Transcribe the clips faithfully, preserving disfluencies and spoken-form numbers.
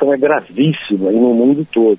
situação é gravíssima e no mundo todo.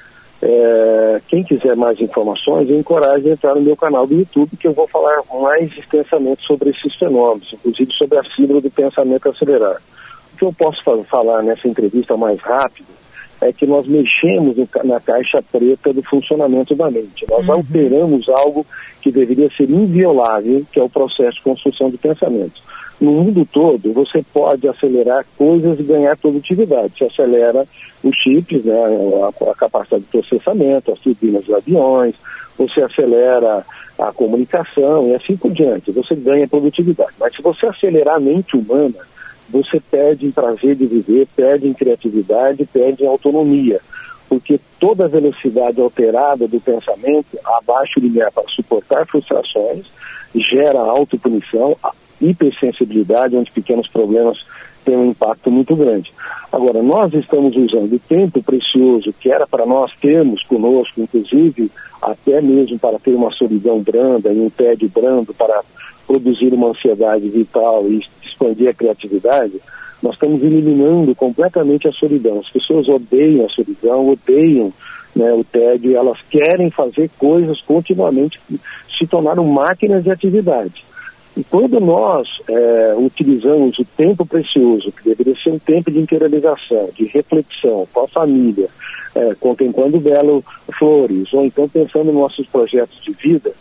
É, quem quiser mais informações, eu encorajo a entrar no meu canal do YouTube, que eu vou falar mais extensamente sobre esses fenômenos, inclusive sobre a síndrome do pensamento acelerado. O que eu posso falar nessa entrevista mais rápido é que nós mexemos na caixa preta do funcionamento da mente. Nós uhum. alteramos algo que deveria ser inviolável, que é o processo de construção de pensamentos. No mundo todo, você pode acelerar coisas e ganhar produtividade. Você acelera os chips, né, a, a capacidade de processamento, as turbinas dos aviões, você acelera a comunicação e assim por diante. Você ganha produtividade. Mas se você acelerar a mente humana, você perde em prazer de viver, perde em criatividade, perde em autonomia. Porque toda a velocidade alterada do pensamento abaixa o limiar para suportar frustrações, gera autopunição, hipersensibilidade, onde pequenos problemas têm um impacto muito grande. Agora, nós estamos usando o tempo precioso que era para nós termos conosco, inclusive até mesmo para ter uma solidão branda e um tédio brando para produzir uma ansiedade vital e expandir a criatividade. Nós estamos eliminando completamente a solidão. As pessoas odeiam a solidão, odeiam, né, o tédio, e elas querem fazer coisas continuamente, se tornaram máquinas de atividade. E quando nós é, utilizamos o tempo precioso, que deveria ser um tempo de interiorização, de reflexão com a família, é, contemplando belo flores, ou então pensando nos nossos projetos de vida,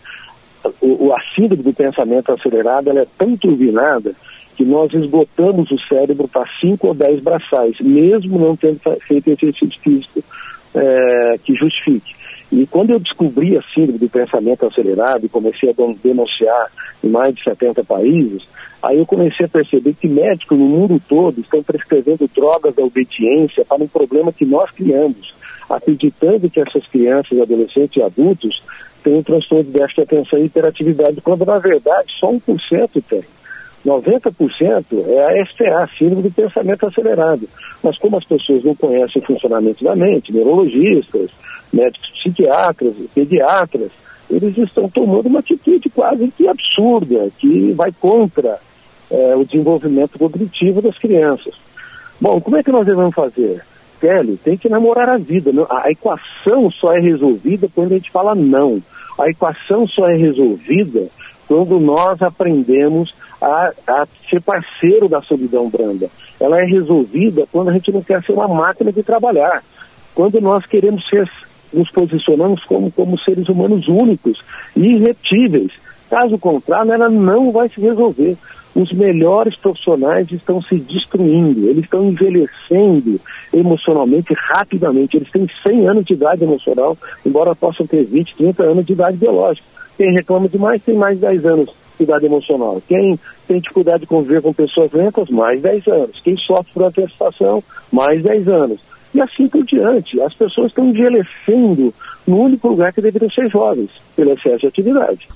o, a síndrome do pensamento acelerado ela é tão turbinada que nós esgotamos o cérebro para cinco ou dez braçais, mesmo não tendo feito exercício físico é, que justifique. E quando eu descobri a síndrome do pensamento acelerado e comecei a denunciar em mais de setenta países, aí eu comecei a perceber que médicos no mundo todo estão prescrevendo drogas da obediência para um problema que nós criamos, acreditando que essas crianças, adolescentes e adultos têm um transtorno de déficit de atenção e hiperatividade, quando na verdade só um por cento tem. noventa por cento é a S P A, síndrome do pensamento acelerado. Mas como as pessoas não conhecem o funcionamento da mente, neurologistas, médicos psiquiatras, pediatras, eles estão tomando uma atitude quase que absurda, que vai contra é, o desenvolvimento cognitivo das crianças. Bom, como é que nós devemos fazer? Kelly, tem que namorar a vida. A equação só é resolvida quando a gente fala não. A equação só é resolvida quando nós aprendemos a, a ser parceiro da solidão branda. Ela é resolvida quando a gente não quer ser uma máquina de trabalhar. Quando nós queremos ser, nos posicionamos como, como seres humanos únicos e irrepetíveis. Caso contrário, ela não vai se resolver. Os melhores profissionais estão se destruindo, eles estão envelhecendo emocionalmente rapidamente. Eles têm cem anos de idade emocional, embora possam ter vinte, trinta anos de idade biológica. Quem reclama demais tem mais de dez anos de idade emocional. Quem tem dificuldade de conviver com pessoas lentas, mais dez anos. Quem sofre por antecipação, mais dez anos. E assim por diante. As pessoas estão envelhecendo no único lugar que deveriam ser jovens, pelo excesso de atividade.